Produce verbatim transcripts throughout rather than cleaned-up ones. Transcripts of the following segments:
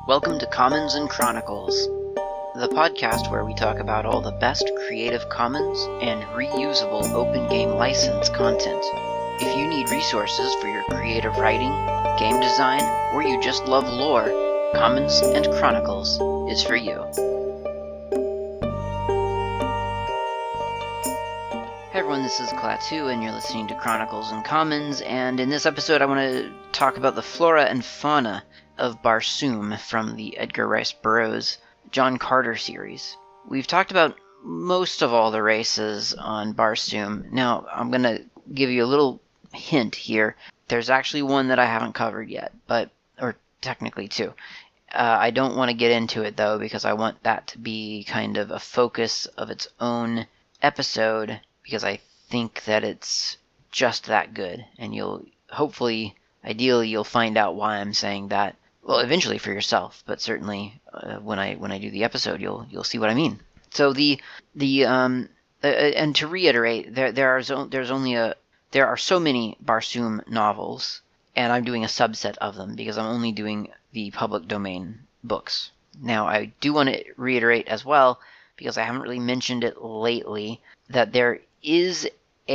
Welcome to Commons and Chronicles, the podcast where we talk about all the best Creative Commons and reusable open game license content. If you need resources for your creative writing, game design, or you just love lore, Commons and Chronicles is for you. Hey everyone, this is Klaatu, and you're listening to Chronicles and Commons, and in this episode I want to talk about the flora and fauna of Barsoom from the Edgar Rice Burroughs John Carter series. We've talked about most of all the races on Barsoom. Now, I'm going to give you a little hint here. There's actually one that I haven't covered yet, but or technically two. Uh, I don't want to get into it, though, because I want that to be kind of a focus of its own episode, because I think that it's just that good, and you'll hopefully, ideally, you'll find out why I'm saying that. Well, eventually for yourself, but certainly uh, when I when I do the episode, you'll you'll see what I mean. So the the um uh, and to reiterate, there there are zo- there's only a there are so many Barsoom novels, and I'm doing a subset of them because I'm only doing the public domain books. Now, I do want to reiterate as well, because I haven't really mentioned it lately, that there is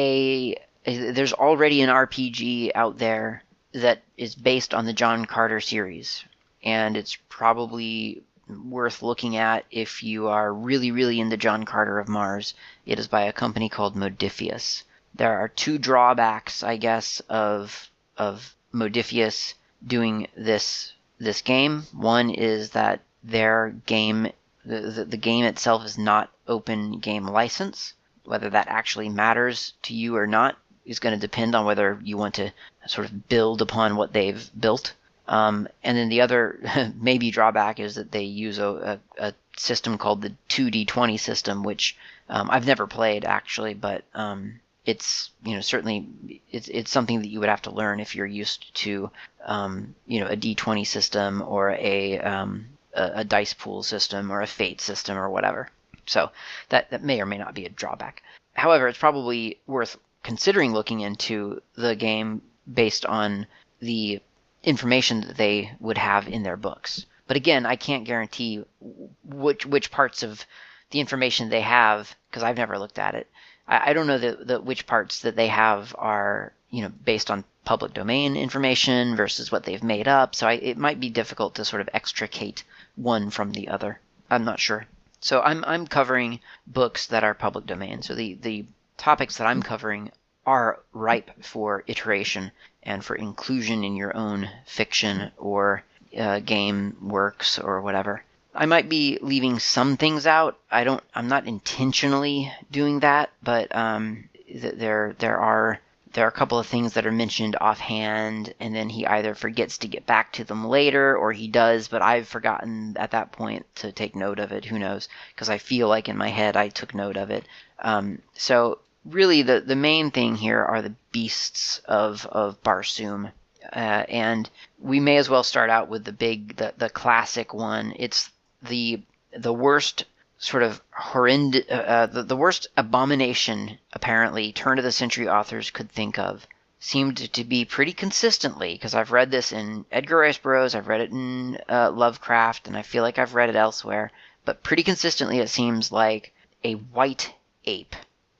a there's already an R P G out there that is based on the John Carter series, and it's probably worth looking at if you are really, really into John Carter of Mars. It is by a company called Modiphius. There are two drawbacks, I guess, of of Modiphius doing this this game. One is that their game, the, the, the game itself is not open game license. Whether that actually matters to you or not is going to depend on whether you want to sort of build upon what they've built. Um, and then the other maybe drawback is that they use a, a, a system called the two D twenty system, which um, I've never played actually, but um, it's you know certainly it's it's something that you would have to learn if you're used to um, you know a D twenty system or a, um, a a dice pool system or a fate system or whatever. So that that may or may not be a drawback. However, it's probably worth considering looking into the game based on the information that they would have in their books. But again, I can't guarantee which which parts of the information they have, because I've never looked at it. I, I don't know the, the which parts that they have are you know based on public domain information versus what they've made up. So I, it might be difficult to sort of extricate one from the other. I'm not sure. So I'm I'm covering books that are public domain. So the the topics that I'm covering are ripe for iteration and for inclusion in your own fiction or uh, game works or whatever. I might be leaving some things out. I don't. I'm not intentionally doing that, but um, th- there there are there are a couple of things that are mentioned offhand, and then he either forgets to get back to them later, or he does, but I've forgotten at that point to take note of it. Who knows? Because I feel like in my head I took note of it. Um, so. Really, the, the main thing here are the beasts of, of Barsoom. Uh, and we may as well start out with the big, the, the classic one. It's the the worst sort of horrendous, uh, the, the worst abomination, apparently, turn-of-the-century authors could think of. Seemed to be pretty consistently, because I've read this in Edgar Rice Burroughs, I've read it in uh, Lovecraft, and I feel like I've read it elsewhere. But pretty consistently it seems like a white ape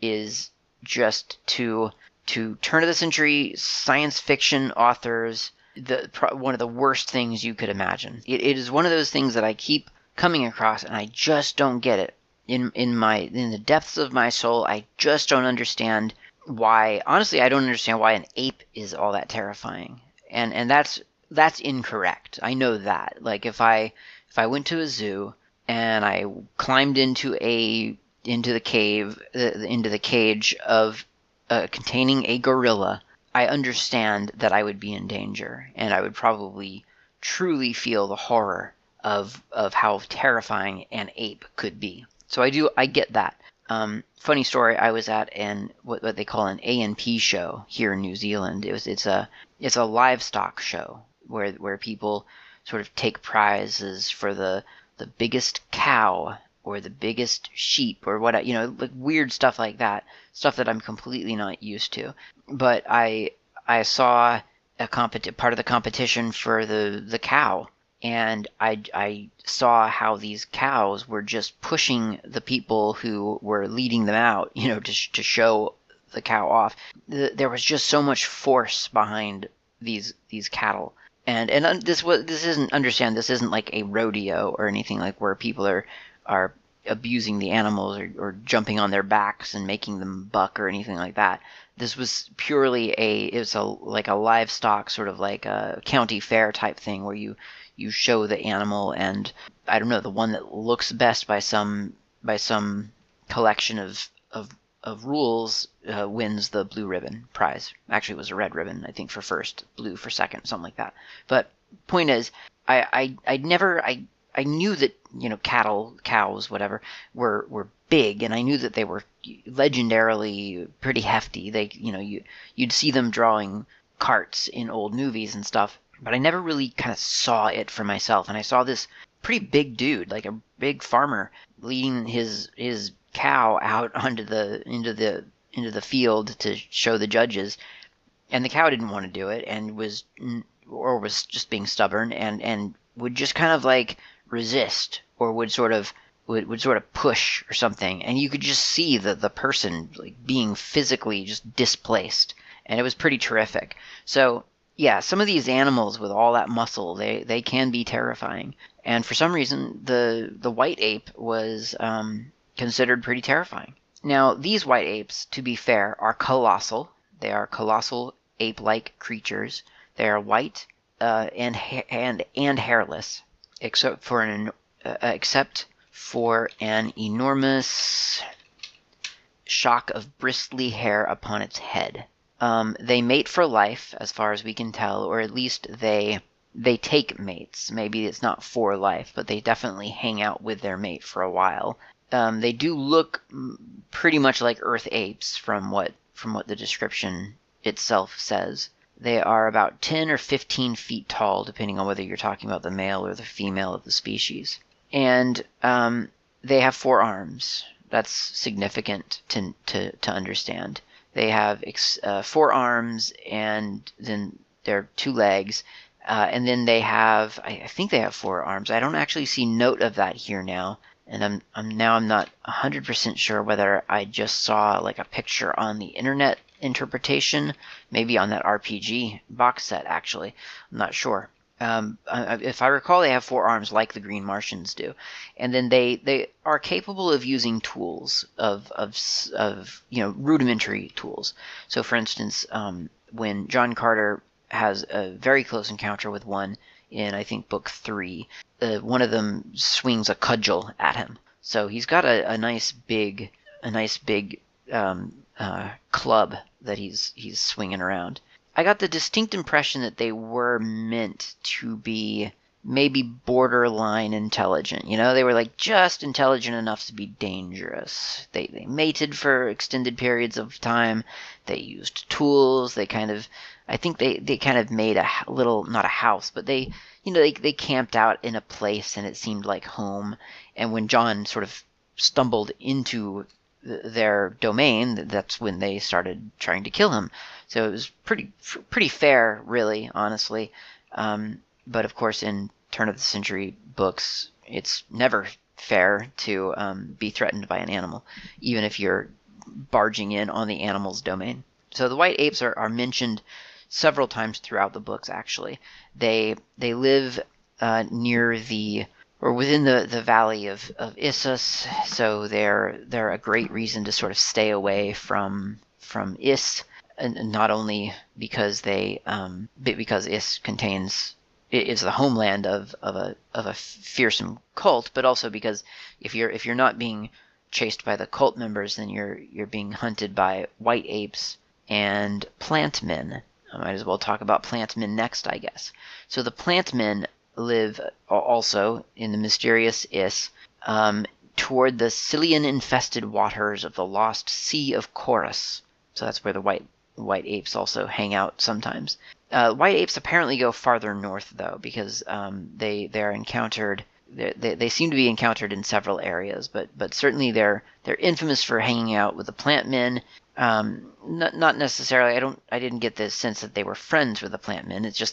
is just to to turn-of-the-century science fiction authors the one of the worst things you could imagine. It, it is one of those things that I keep coming across, and I just don't get it. In in my in the depths of my soul, I just don't understand why. Honestly, I don't understand why an ape is all that terrifying. And and that's that's incorrect. I know that. Like if I if I went to a zoo and I climbed into a into the cave, uh, into the cage of uh, containing a gorilla, I understand that I would be in danger, and I would probably truly feel the horror of of how terrifying an ape could be. So I do, I get that. Um, funny story, I was at an what, what they call an A N P show here in New Zealand. It was it's a it's a livestock show where where people sort of take prizes for the the biggest cow or the biggest sheep or what, you know, like weird stuff like that, stuff that I'm completely not used to. But I I saw a competi- part of the competition for the, the cow, and I, I saw how these cows were just pushing the people who were leading them out, you know, to, sh- to show the cow off. The, there was just so much force behind these these cattle. And and un- this was this isn't understand this isn't like a rodeo or anything like where people are are abusing the animals or, or jumping on their backs and making them buck or anything like that. This was purely a it was a like a livestock sort of like a county fair type thing where you you show the animal, and I don't know, the one that looks best by some by some collection of of of rules uh, wins the blue ribbon prize. Actually, it was a red ribbon, I think, for first, blue for second, something like that. But point is, I I I never I I knew that, you know, cattle, cows, whatever, were were big, and I knew that they were legendarily pretty hefty. They, you know, you you'd see them drawing carts in old movies and stuff, but I never really kind of saw it for myself. And I saw this pretty big dude, like a big farmer, leading his his cow out onto the into the into the field to show the judges, and the cow didn't want to do it and was or was just being stubborn and and would just kind of like resist, or would sort of would, would sort of push or something, and you could just see the the person like being physically just displaced, and it was pretty terrific. So yeah, some of these animals with all that muscle, they they can be terrifying, and for some reason the the white ape was um, considered pretty terrifying. Now, these white apes, to be fair, are colossal. They are colossal ape-like creatures. They are white uh, and ha- and and hairless, except for an uh, except for an enormous shock of bristly hair upon its head. Um, they mate for life, as far as we can tell, or at least they they take mates. Maybe it's not for life, but they definitely hang out with their mate for a while. Um, they do look pretty much like Earth apes from what from what the description itself says. They are about ten or fifteen feet tall, depending on whether you're talking about the male or the female of the species. And um, they have four arms. That's significant to to, to understand. They have ex- uh, four arms, and then their two legs, uh, and then they have I, I think they have four arms. I don't actually see note of that here now. And I'm, I'm now I'm not one hundred percent sure whether I just saw like a picture on the internet interpretation, maybe on that R P G box set, actually. I'm not sure. Um, if I recall, they have four arms like the Green Martians do, and then they, they are capable of using tools of of of you know rudimentary tools. So, for instance, um, when John Carter has a very close encounter with one in I think book three, uh, one of them swings a cudgel at him. So he's got a, a nice big a nice big um, uh, club that he's he's swinging around. I got the distinct impression that they were meant to be maybe borderline intelligent. You know, they were like just intelligent enough to be dangerous. They they mated for extended periods of time. They used tools. They kind of, I think they, they kind of made a little, not a house, but they, you know, they they camped out in a place and it seemed like home. And when John sort of stumbled into their domain, that's when they started trying to kill him. So it was pretty pretty fair, really, honestly. Um, but of course, in turn of the century books, it's never fair to um, be threatened by an animal, even if you're barging in on the animal's domain. So the white apes are, are mentioned several times throughout the books. Actually, they they live uh, near the or within the, the valley of, of Issus, so they're they're a great reason to sort of stay away from from Is, and not only because they um, because Is contains is the homeland of, of a of a fearsome cult, but also because if you're if you're not being chased by the cult members, then you're you're being hunted by white apes and plant men. I might as well talk about plant men next, I guess. So the plant men live also in the mysterious Is, um, toward the Cillian-infested waters of the lost Sea of Chorus. So that's where the white white apes also hang out sometimes. Uh, white apes apparently go farther north, though, because um, they they're encountered. They, they seem to be encountered in several areas, but but certainly they're they're infamous for hanging out with the plant men. Um, not not necessarily. I don't. I didn't get the sense that they were friends with the plant men. It's just that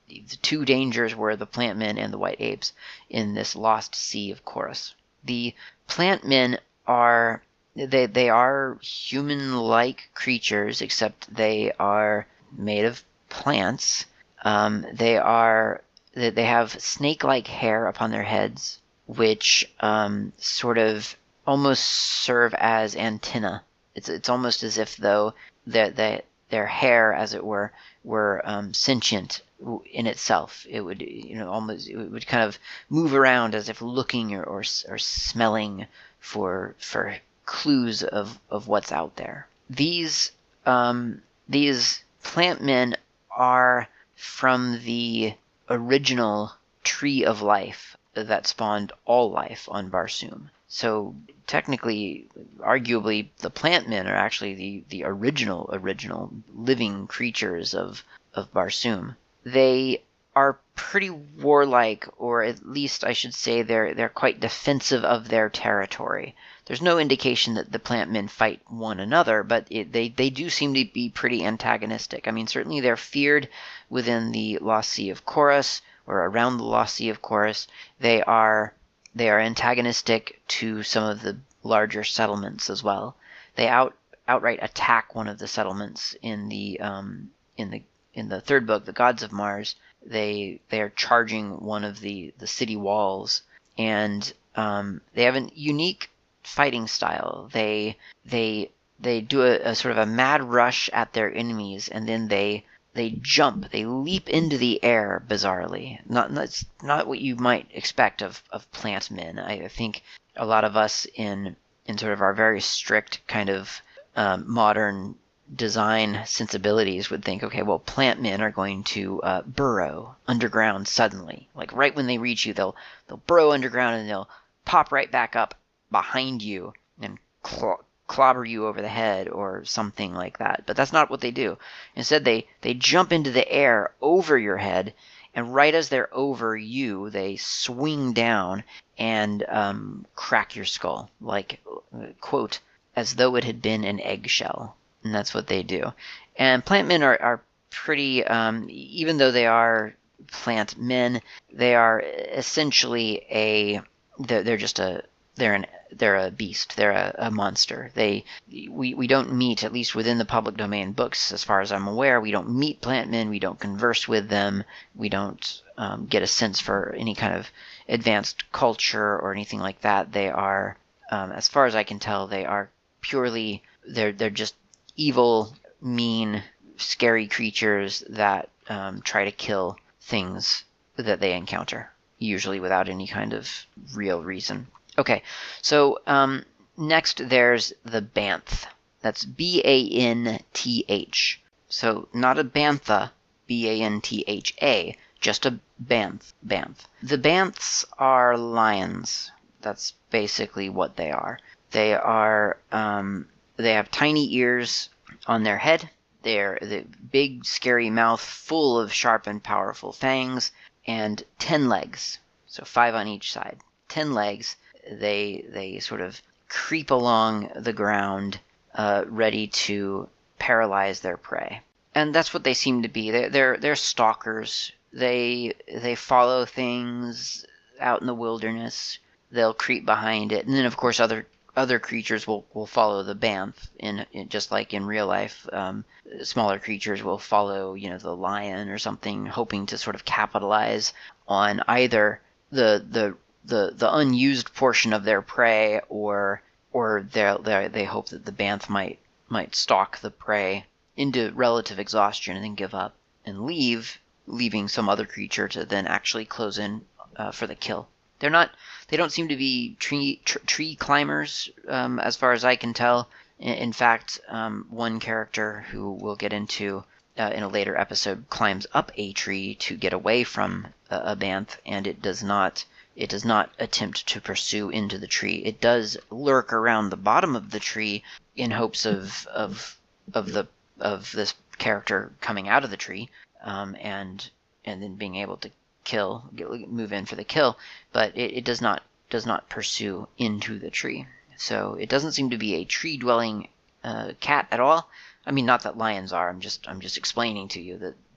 the two dangers were the plant men and the white apes in this lost sea of Chorus. The plant men are they they are human-like creatures, except they are made of plants. Um, they are they have snake-like hair upon their heads, which um, sort of almost serve as antenna. It's it's almost as if though that that their hair, as it were, were um, sentient in itself. It would, you know, almost it would kind of move around as if looking or or, or smelling for for clues of, of what's out there. These um, these plant men are from the original tree of life that spawned all life on Barsoom. So technically, arguably, the plant men are actually the, the original, original living creatures of, of Barsoom. They are pretty warlike, or at least I should say they're they're quite defensive of their territory. There's no indication that the plant men fight one another, but it, they, they do seem to be pretty antagonistic. I mean, certainly they're feared within the Lost Sea of Chorus, or around the Lost Sea of Chorus. They are they are antagonistic to some of the larger settlements as well. They out outright attack one of the settlements in the um, in the in the third book, The Gods of Mars. They they are charging one of the, the city walls, and um, they have a unique fighting style. They they they do a, a sort of a mad rush at their enemies, and then they they jump, they leap into the air bizarrely. Not that's not what you might expect of, of plant men. I, I think a lot of us in in sort of our very strict kind of um, modern design sensibilities would think, okay, well, plant men are going to uh, burrow underground suddenly. Like right when they reach you, they'll they'll burrow underground and they'll pop right back up behind you and cl- clobber you over the head or something like that. But that's not what they do. Instead, they, they jump into the air over your head, and right as they're over you, they swing down and um, crack your skull, like, quote, as though it had been an eggshell. And that's what they do. And plant men are, are pretty, um, even though they are plant men, they are essentially a, they're, they're just a, they're an, they're a beast. They're a, a monster. They, we, we don't meet, at least within the public domain books, as far as I'm aware, we don't meet plant men. We don't converse with them. We don't um, get a sense for any kind of advanced culture or anything like that. They are, um, as far as I can tell, they are purely, they're, they're just evil, mean, scary creatures that um, try to kill things that they encounter, usually without any kind of real reason. Okay, so um, next there's the Banth. That's B A N T H. So not a Bantha, B A N T H A, just a Banth, Banth. The Banths are lions. That's basically what they are. They are, um, they have tiny ears on their head. They're the big, scary mouth full of sharp and powerful fangs, and ten legs. So five on each side. Ten legs. They they sort of creep along the ground, uh, ready to paralyze their prey, and that's what they seem to be. They're they're, they're stalkers. They they follow things out in the wilderness. They'll creep behind it, and then of course other other creatures will, will follow the Banth. In, in just like in real life, um, smaller creatures will follow, you know, the lion or something, hoping to sort of capitalize on either the the the the unused portion of their prey, or or they they they hope that the Banth might might stalk the prey into relative exhaustion and then give up and leave, leaving some other creature to then actually close in uh, for the kill. They're not they don't seem to be tree tr- tree climbers, um, as far as I can tell. In, in fact, um, one character who we'll get into uh, in a later episode climbs up a tree to get away from a, a Banth, and it does not It does not attempt to pursue into the tree. It does lurk around the bottom of the tree in hopes of of of the of this character coming out of the tree, um, and and then being able to kill, get, move in for the kill. But it, it does not does not pursue into the tree. So it doesn't seem to be a tree dwelling uh, cat at all. I mean, not that lions are. I'm just I'm just explaining to you that that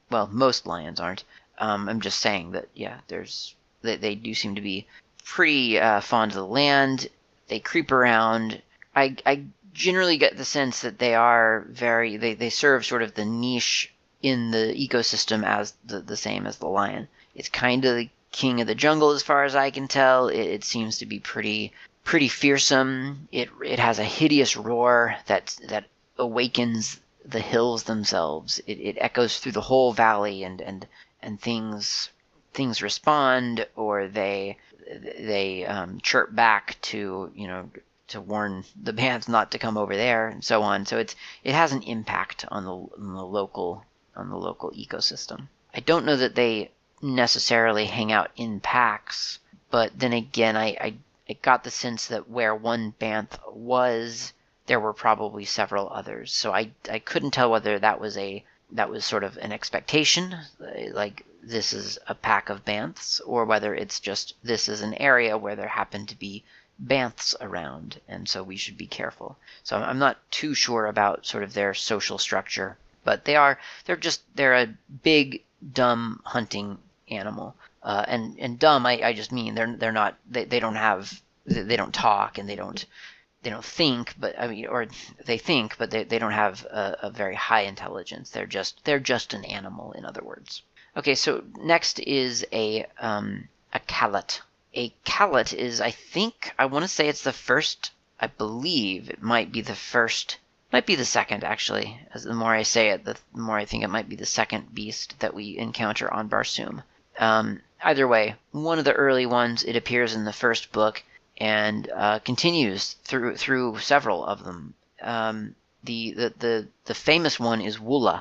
well, most lions aren't. Um, I'm just saying that, yeah, there's they, they do seem to be pretty uh, fond of the land. They creep around. I, I generally get the sense that they are very, they, they serve sort of the niche in the ecosystem as the, the same as the lion. It's kind of the king of the jungle as far as I can tell. It, it seems to be pretty pretty fearsome. It it has a hideous roar that that awakens the hills themselves. It, it echoes through the whole valley, and and and things things respond, or they they um, chirp back to you know to warn the bands not to come over there, and so on. So it's it has an impact on the on the local on the local ecosystem. I don't know that they necessarily hang out in packs, but then again, I, I, I got the sense that where one banth was, there were probably several others. So I, I couldn't tell whether that was a that was sort of an expectation, like this is a pack of banths, or whether it's just this is an area where there happen to be banths around, and so we should be careful. So I'm not too sure about sort of their social structure, but they are they're just they're a big dumb hunting animal, uh, and and dumb I, I just mean they're they're not they, they don't have they don't talk, and they don't they don't think, but I mean, or they think, but they, they don't have a, a very high intelligence. They're just they're just an animal, in other words. Okay, so next is a um, a callet. A callet is, I think, I want to say it's the first. I believe it might be the first. Might be the second, actually. As the more I say it, the more I think it might be the second beast that we encounter on Barsoom. Um, either way, one of the early ones. It appears in the first book, and uh, continues through through several of them. Um, the, the the the famous one is Woola,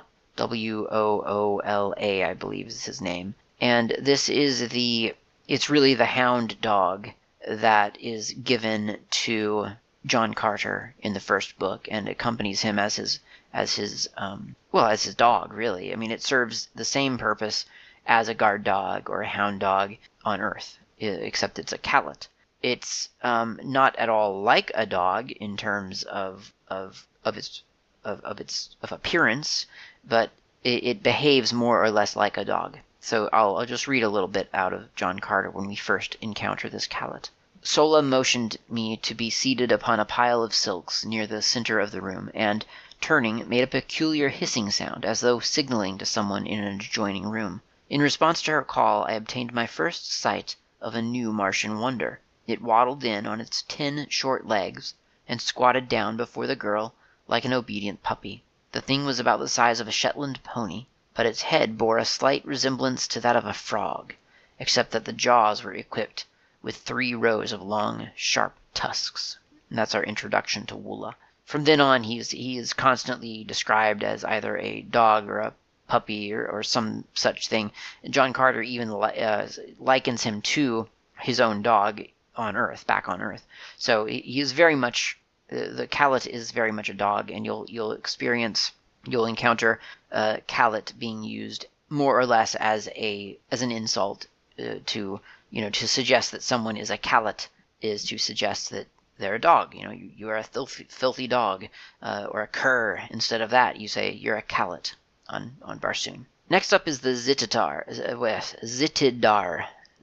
W O O L A, I believe is his name, and this is the it's really the hound dog that is given to John Carter in the first book, and accompanies him as his as his um, well as his dog. Really, I mean, it serves the same purpose as a guard dog or a hound dog on Earth, except it's a callet. It's um, not at all like a dog in terms of of of its of, of its of appearance, but it, it behaves more or less like a dog. So I'll, I'll just read a little bit out of John Carter when we first encounter this callet. Sola motioned me to be seated upon a pile of silks near the center of the room, and, turning, made a peculiar hissing sound, as though signaling to someone in an adjoining room. In response to her call, I obtained my first sight of a new Martian wonder. It waddled in on its ten short legs, and squatted down before the girl like an obedient puppy. The thing was about the size of a Shetland pony, but its head bore a slight resemblance to that of a frog, except that the jaws were equipped with three rows of long, sharp tusks. And that's our introduction to Woola. From then on, he's he is constantly described as either a dog or a puppy or, or some such thing. John Carter even li- uh, likens him to his own dog on Earth, back on Earth. So he is very much, uh, the callet is very much a dog, and you'll you'll experience, you'll encounter uh, callet being used more or less as a as an insult uh, to, you know, to suggest that someone is a callet is to suggest that they're a dog. You know, you, you are a filthy, filthy dog, uh, or a cur. Instead of that, you say you're a callet on, on Barsoom. Next up is the Zititar, uh, Zitidar,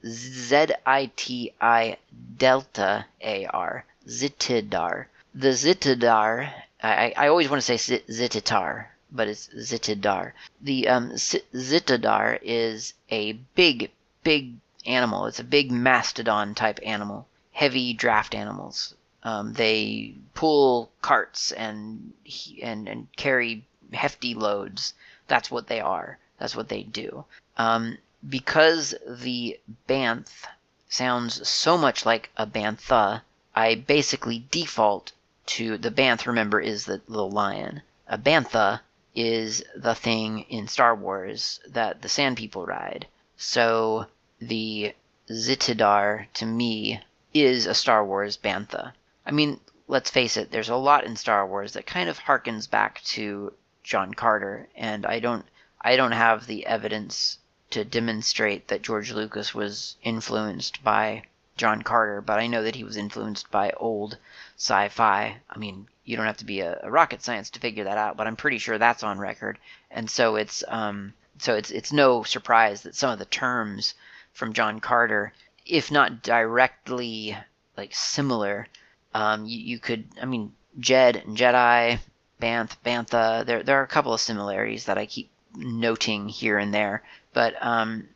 Z I T I delta A R, Zitidar. The Zitidar, I, I always want to say Zititar, but it's Zitidar. The um, Zitidar is a big, big animal. It's a big mastodon type animal. Heavy draft animals. Um, they pull carts and and and carry hefty loads. That's what they are. That's what they do. Um, because the banth sounds so much like a bantha, I basically default to the banth. Remember, is the little lion. A bantha is the thing in Star Wars that the Sand People ride. So the Zitidar, to me, is a Star Wars bantha. I mean, let's face it, there's a lot in Star Wars that kind of harkens back to John Carter, and I don't I don't have the evidence to demonstrate that George Lucas was influenced by John Carter, but I know that he was influenced by old sci-fi. I mean, you don't have to be a, a rocket science to figure that out, but I'm pretty sure that's on record. And so it's um so it's it's no surprise that some of the terms from John Carter, if not directly like similar, um, you, you could, I mean, Jed and Jedi, Banth, Bantha, there there are a couple of similarities that I keep noting here and there, but um,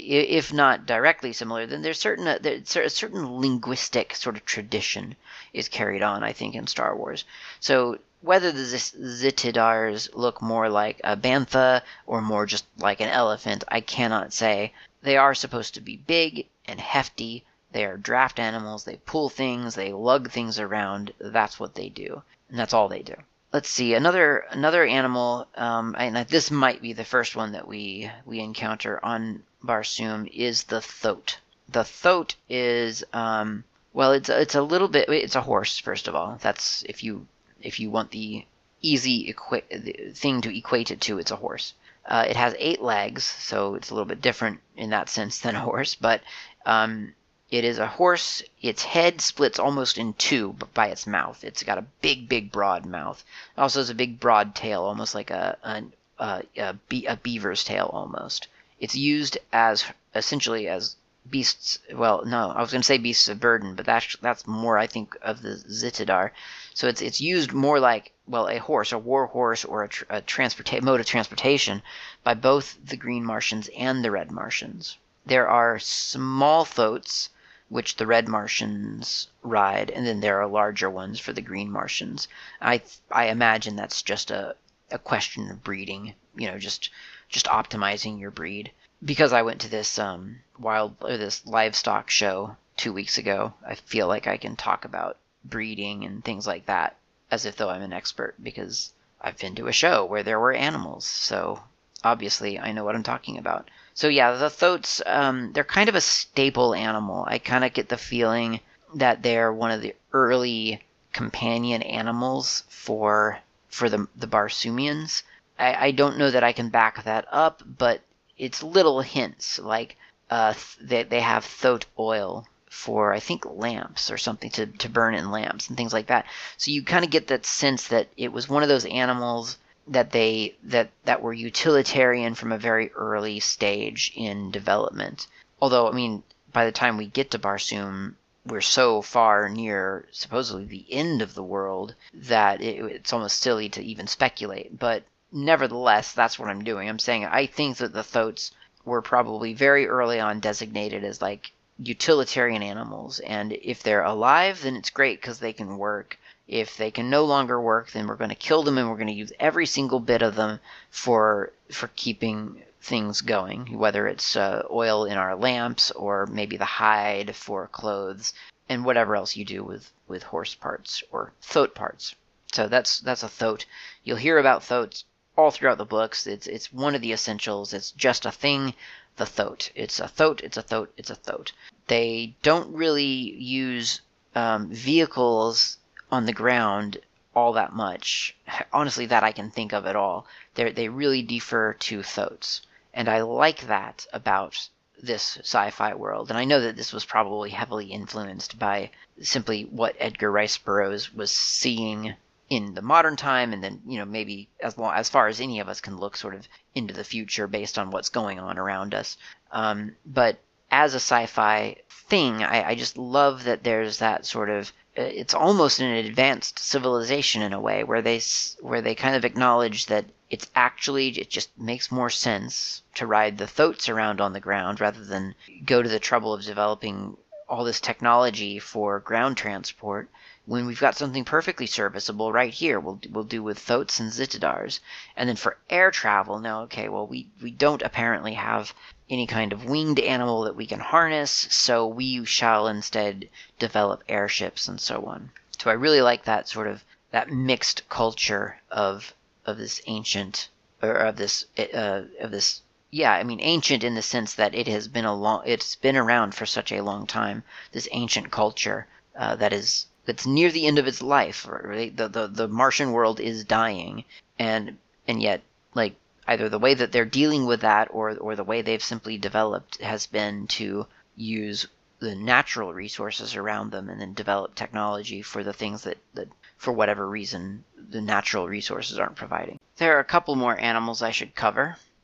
if not directly similar, then there's certain uh, there's a certain linguistic sort of tradition is carried on, I think, in Star Wars. So whether the Zitidars look more like a bantha or more just like an elephant, I cannot say. They are supposed to be big and hefty. They are draft animals. They pull things. They lug things around. That's what they do, and that's all they do. Let's see, another another animal, um, and this might be the first one that we we encounter on Barsoom, is the thoat. The thoat is, um, well, it's it's a little bit, it's a horse, first of all. That's if you if you want the easy equi- thing to equate it to, it's a horse. Uh, it has eight legs, so it's a little bit different in that sense than a horse, but um, it is a horse. Its head splits almost in two by its mouth. It's got a big, big, broad mouth. It also has a big, broad tail, almost like a a, a, a, be- a beaver's tail, almost. It's used as, essentially, as beasts. Well, no, I was going to say beasts of burden, but that's that's more, I think, of the Zitidar. So it's it's used more like, well, a horse, a war horse, or a, tr- a transporta- mode of transportation by both the Green Martians and the Red Martians. There are small thoats, which the Red Martians ride, and then there are larger ones for the Green Martians. I I imagine that's just a, a question of breeding, you know, just just optimizing your breed. Because I went to this um, wild or this livestock show two weeks ago, I feel like I can talk about breeding and things like that as if though I'm an expert, because I've been to a show where there were animals, so obviously I know what I'm talking about. So yeah, the thoats, um, they're kind of a staple animal. I kind of get the feeling that they're one of the early companion animals for for the the Barsoomians. I, I don't know that I can back that up, but it's little hints like uh, they they have thoat oil for, I think, lamps or something to, to burn in lamps and things like that. So you kind of get that sense that it was one of those animals that they that that were utilitarian from a very early stage in development. Although, I mean, by the time we get to Barsoom, we're so far near supposedly the end of the world that it, it's almost silly to even speculate. But nevertheless, that's what I'm doing. I'm saying I think that the thoats were probably very early on designated as like utilitarian animals, and if they're alive, then it's great because they can work. If they can no longer work, then we're going to kill them, and we're going to use every single bit of them for for keeping things going, whether it's uh, oil in our lamps or maybe the hide for clothes and whatever else you do with, with horse parts or thoat parts. So that's that's a thoat. You'll hear about thoats all throughout the books. It's it's one of the essentials. It's just a thing. The thoat. It's a thoat. It's a thoat. It's a thoat. They don't really use um, vehicles on the ground all that much. Honestly, that I can think of at all. They they really defer to thoats, and I like that about this sci-fi world. And I know that this was probably heavily influenced by simply what Edgar Rice Burroughs was seeing in the modern time, and then, you know, maybe as long as far as any of us can look sort of into the future based on what's going on around us. Um, but as a sci-fi thing, I, I just love that there's that sort of, it's almost an advanced civilization in a way, where they where they kind of acknowledge that it's actually, it just makes more sense to ride the thoats around on the ground rather than go to the trouble of developing all this technology for ground transport, when we've got something perfectly serviceable right here. We'll we'll do with thoats and Zitidars. And then for air travel, now, okay, well, we, we don't apparently have any kind of winged animal that we can harness, so we shall instead develop airships and so on. So I really like that sort of, that mixed culture of of this ancient, or of this, uh, of this, yeah, I mean, ancient in the sense that it has been a long, it's been around for such a long time, this ancient culture uh, that is, that's near the end of its life. Right? The, the the Martian world is dying, and and yet, like, either the way that they're dealing with that, or or the way they've simply developed, has been to use the natural resources around them and then develop technology for the things that, that for whatever reason, the natural resources aren't providing. There are a couple more animals I should cover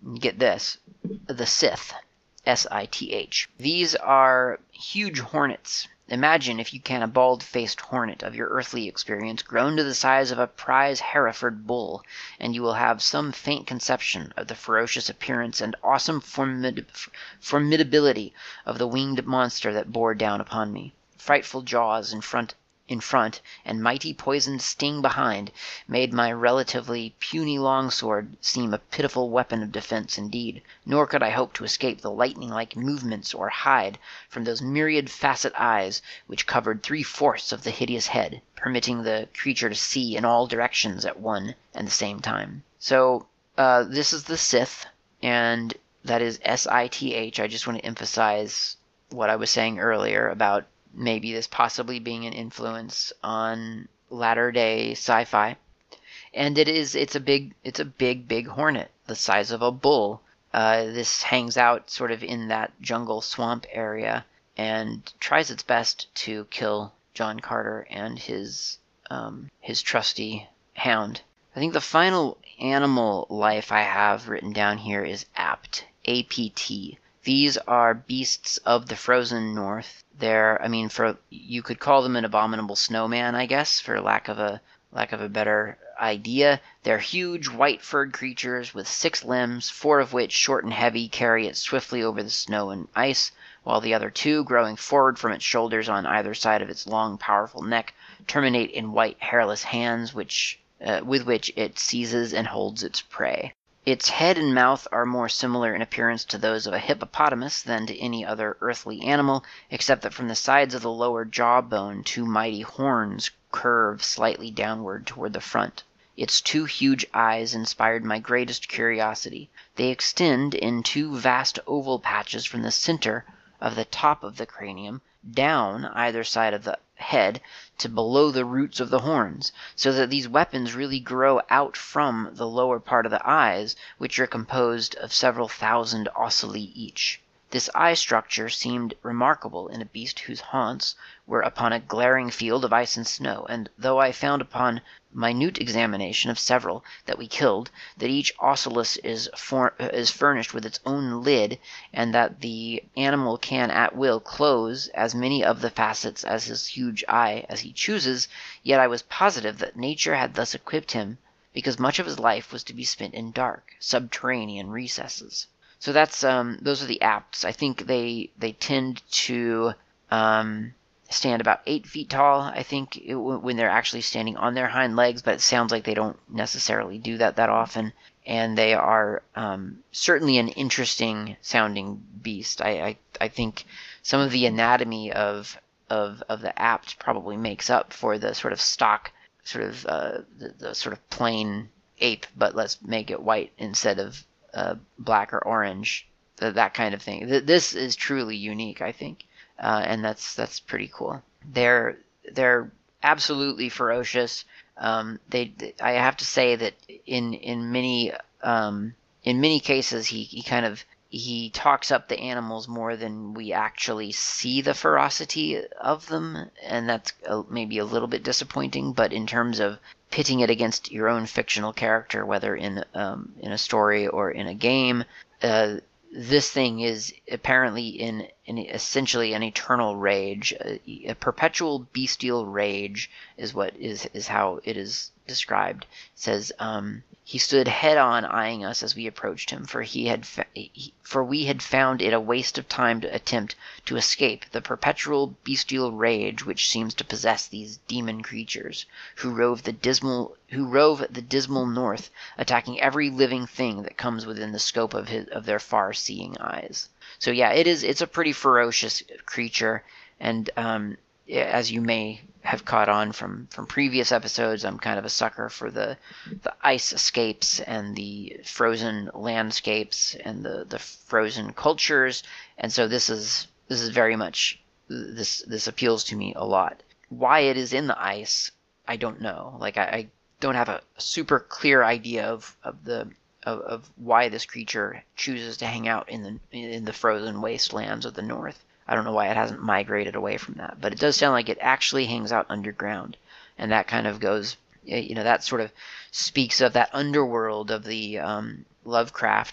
Get this, the Sith, S I T H. These are huge hornets. Imagine, if you can, a bald-faced hornet of your earthly experience grown to the size of a prize Hereford bull, and you will have some faint conception of the ferocious appearance and awesome formid- formidability of the winged monster that bore down upon me. Frightful jaws in front in front, and mighty poisoned sting behind, made my relatively puny longsword seem a pitiful weapon of defense indeed, nor could I hope to escape the lightning-like movements or hide from those myriad facet eyes which covered three-fourths of the hideous head, permitting the creature to see in all directions at one and the same time. So, uh, this is the Sith, and that is S I T H. I just want to emphasize what I was saying earlier about maybe this possibly being an influence on latter-day sci-fi. And it is, it's a big, it's a big, big hornet, the size of a bull. Uh, this hangs out sort of in that jungle swamp area and tries its best to kill John Carter and his, um, his trusty hound. I think the final animal life I have written down here is Apt, A P T. These are beasts of the frozen north. They're, I mean, for you could call them an abominable snowman, I guess, for lack of a lack of a better idea. They're huge, white-furred creatures with six limbs, four of which, short and heavy, carry it swiftly over the snow and ice, while the other two, growing forward from its shoulders on either side of its long, powerful neck, terminate in white, hairless hands, which uh, with which it seizes and holds its prey. Its head and mouth are more similar in appearance to those of a hippopotamus than to any other earthly animal, except that from the sides of the lower jawbone two mighty horns curve slightly downward toward the front. Its two huge eyes inspired my greatest curiosity. They extend in two vast oval patches from the center of the top of the cranium down either side of the head to below the roots of the horns, so that these weapons really grow out from the lower part of the eyes, which are composed of several thousand ocelli each. This eye structure seemed remarkable in a beast whose haunts were upon a glaring field of ice and snow, and though I found upon minute examination of several that we killed that each ocellus is, for, is furnished with its own lid, and that the animal can at will close as many of the facets as his huge eye as he chooses, yet I was positive that nature had thus equipped him because much of his life was to be spent in dark, subterranean recesses. So that's um, those are the apts. I think they they tend to um, stand about eight feet tall, I think, it, when they're actually standing on their hind legs, but it sounds like they don't necessarily do that that often. And they are um, certainly an interesting sounding beast. I, I I think some of the anatomy of of of the apt probably makes up for the sort of stock, sort of uh, the, the sort of plain ape, but let's make it white instead of uh, black or orange, th- that kind of thing. Th- this is truly unique, I think, uh, and that's that's pretty cool. They're they're absolutely ferocious. Um, they, I have to say that in in many um, in many cases he, he kind of he talks up the animals more than we actually see the ferocity of them, and that's a, maybe a little bit disappointing. But in terms of pitting it against your own fictional character, whether in um, in a story or in a game, uh, this thing is apparently in, in essentially an eternal rage, a, a perpetual bestial rage is what is is how it is described. It says, um, he stood head on, eyeing us as we approached him, for he had fa- he, for we had found it a waste of time to attempt to escape the perpetual bestial rage which seems to possess these demon creatures, who rove the dismal who rove the dismal north, attacking every living thing that comes within the scope of his of their far-seeing eyes. So yeah, it is it's a pretty ferocious creature, and um, as you may have caught on from, from previous episodes, I'm kind of a sucker for the the ice escapes and the frozen landscapes and the, the frozen cultures, and so this is this is very much this this appeals to me a lot. Why it is in the ice, I don't know. Like I, I don't have a super clear idea of, of the of, of why this creature chooses to hang out in the in the frozen wastelands of the north. I don't know why it hasn't migrated away from that, but it does sound like it actually hangs out underground, and that kind of goes, you know, that sort of speaks of that underworld of the um, Lovecraft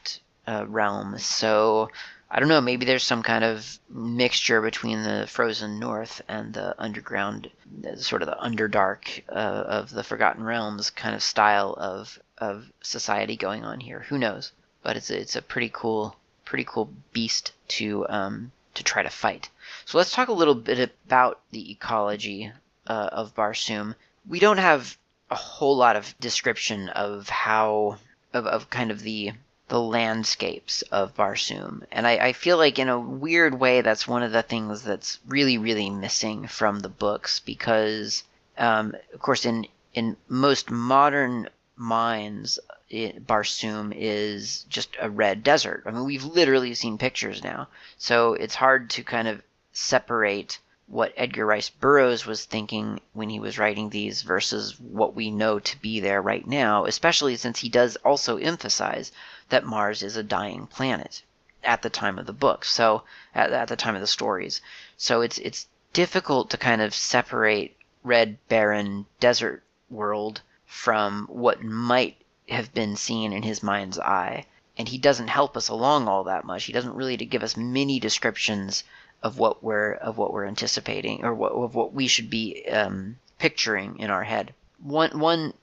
uh, realm. So I don't know, maybe there's some kind of mixture between the frozen north and the underground, sort of the underdark uh, of the Forgotten Realms kind of style of of society going on here. Who knows? But it's a, it's a pretty cool pretty cool beast to um, to try to fight. So let's talk a little bit about the ecology uh, of Barsoom. We don't have a whole lot of description of how of, of kind of the the landscapes of Barsoom. And I, I feel like in a weird way that's one of the things that's really, really missing from the books because, um, of course, in, in most modern minds, it, Barsoom is just a red desert. I mean, we've literally seen pictures now. So it's hard to kind of separate what Edgar Rice Burroughs was thinking when he was writing these versus what we know to be there right now, especially since he does also emphasize that Mars is a dying planet at the time of the book, so at, at the time of the stories. So it's it's difficult to kind of separate red, barren, desert world from what might have been seen in his mind's eye. And he doesn't help us along all that much. He doesn't really give us many descriptions of what we're of what we're anticipating or what, of what we should be um, picturing in our head. One one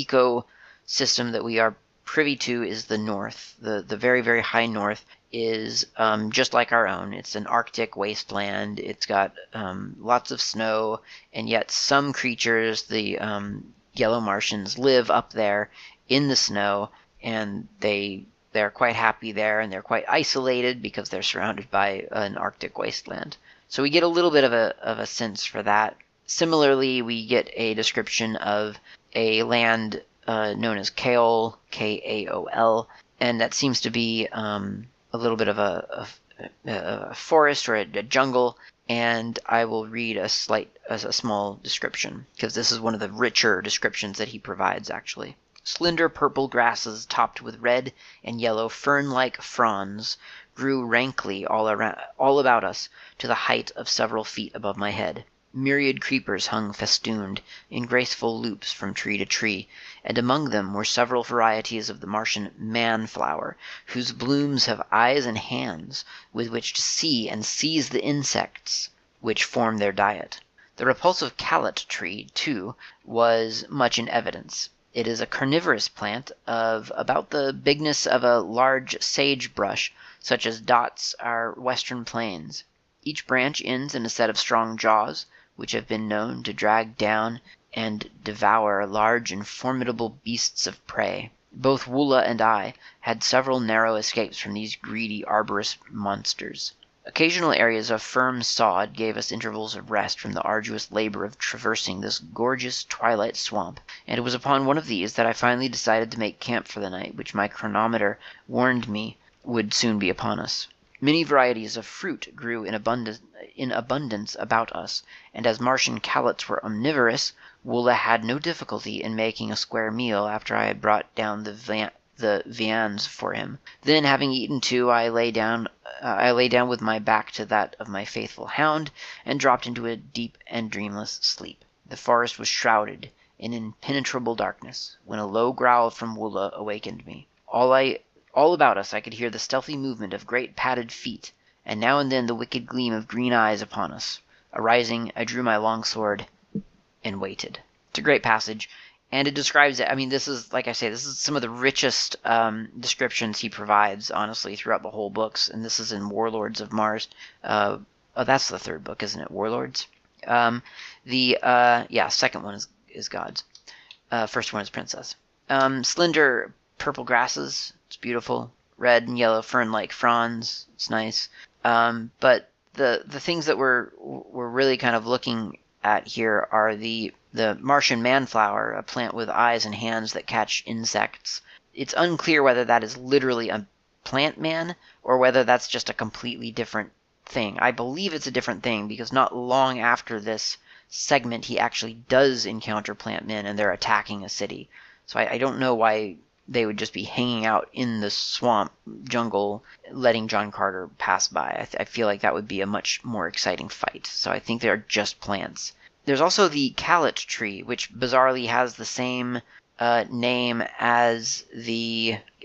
ecosystem that we are privy to is the north. The the very very high north is um, just like our own. It's an Arctic wasteland. It's got um, lots of snow, and yet some creatures, the um, yellow Martians, live up there in the snow, and they they're quite happy there, and they're quite isolated because they're surrounded by an Arctic wasteland. So we get a little bit of a of a sense for that. Similarly, we get a description of a land uh, known as Kaol, K A O L, and that seems to be um, a little bit of a, a, a forest or a, a jungle. And I will read a slight, a, a small description because this is one of the richer descriptions that he provides, actually. Slender purple grasses topped with red and yellow fern-like fronds grew rankly all, around, all about us to the height of several feet above my head. Myriad creepers hung festooned in graceful loops from tree to tree, and among them were several varieties of the Martian man-flower, whose blooms have eyes and hands with which to see and seize the insects which form their diet. The repulsive calot tree, too, was much in evidence. It is a carnivorous plant of about the bigness of a large sage-brush, such as dots our western plains. Each branch ends in a set of strong jaws, which have been known to drag down and devour large and formidable beasts of prey. Both Woola and I had several narrow escapes from these greedy, arborous monsters. Occasional areas of firm sod gave us intervals of rest from the arduous labor of traversing this gorgeous twilight swamp, and it was upon one of these that I finally decided to make camp for the night, which my chronometer warned me would soon be upon us. Many varieties of fruit grew in, abundance, in abundance about us, and as Martian calots were omnivorous, Woola had no difficulty in making a square meal after I had brought down the van, the viands for him. Then, having eaten two, I lay down uh, I lay down with my back to that of my faithful hound, and dropped into a deep and dreamless sleep. The forest was shrouded in impenetrable darkness, when a low growl from Woola awakened me. All I all about us I could hear the stealthy movement of great padded feet, and now and then the wicked gleam of green eyes upon us. Arising, I drew my long sword and waited. It's a great passage. And it describes it. I mean, this is, like I say, this is some of the richest um, descriptions he provides, honestly, throughout the whole books. And this is in Warlords of Mars. Uh, oh, that's the third book, isn't it? Warlords. Um, the uh, yeah, second one is is Gods. Uh, first one is Princess. Um, slender purple grasses. It's beautiful. Red and yellow fern-like fronds. It's nice. Um, but the the things that we're we're really kind of looking at here are the the Martian manflower, a plant with eyes and hands that catch insects. It's unclear whether that is literally a plant man or whether that's just a completely different thing. I believe it's a different thing because not long after this segment he actually does encounter plant men and they're attacking a city. So I, I don't know why they would just be hanging out in the swamp jungle letting John Carter pass by. I, th- I feel like that would be a much more exciting fight. So I think they're just plants. There's also the calot tree, which bizarrely has the same uh, name as the the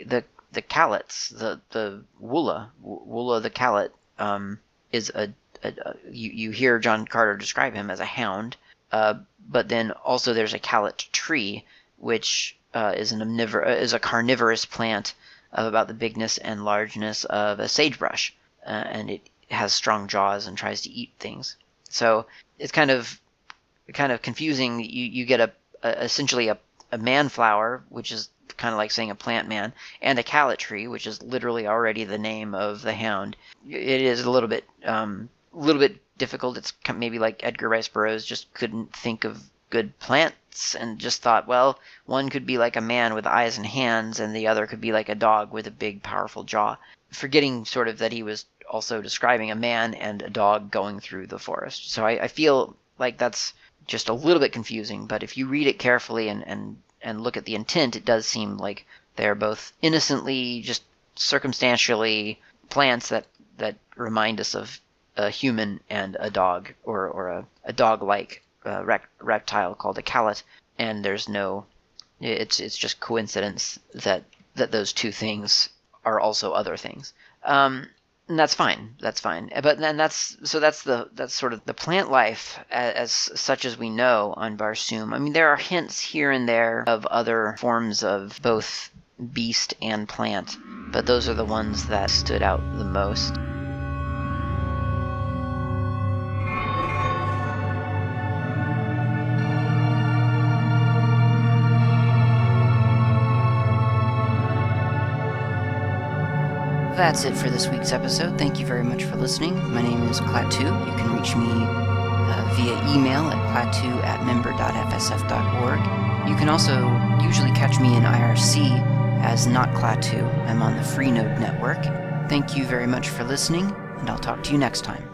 the Callets, the the Woola, Woola the Callet, um, is a, a, a you, you hear John Carter describe him as a hound, uh, but then also there's a Callet tree, which uh, is an omnivor- is a carnivorous plant of about the bigness and largeness of a sagebrush, uh, and it has strong jaws and tries to eat things. So it's kind of kind of confusing. You you get a, a essentially a, a manflower, which is kind of like saying a plant man, and a Callet tree, which is literally already the name of the hound. It is a little bit um, a little bit difficult. It's maybe like Edgar Rice Burroughs just couldn't think of good plants and just thought, well, one could be like a man with eyes and hands, and the other could be like a dog with a big, powerful jaw, forgetting sort of that he was also describing a man and a dog going through the forest. So I, I feel like that's just a little bit confusing, but if you read it carefully and, and, and look at the intent, it does seem like they're both innocently, just circumstantially plants that, that remind us of a human and a dog, or, or a, a dog-like uh, rec- reptile called a Callet, and there's no, it's it's just coincidence that, that those two things are also other things. Um, And that's fine. That's fine. But then that's so that's the that's sort of the plant life as, as such as we know on Barsoom. I mean, there are hints here and there of other forms of both beast and plant, but those are the ones that stood out the most. That's it for this week's episode. Thank you very much for listening. My name is Klaatu. You can reach me uh, via email at klaatu at member dot f s f dot org. You can also usually catch me in I R C as Not Klaatu. I'm on the Freenode network. Thank you very much for listening, and I'll talk to you next time.